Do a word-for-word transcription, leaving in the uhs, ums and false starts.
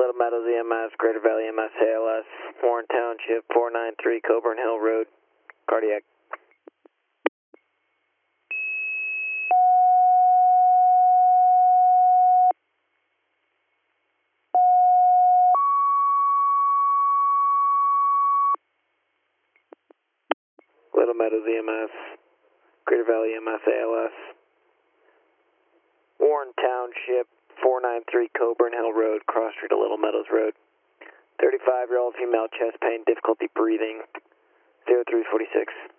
Little Meadows E M S, Greater Valley E M S, A L S, Warren Township, four nine three Coburn Hill Road, cardiac. Little Meadows E M S, Greater Valley E M S, A L S, Warren Township, four nine three Coburn Hill Road, cross street to Little Meadows Road. thirty-five-year-old female, chest pain, difficulty breathing, zero three forty-six.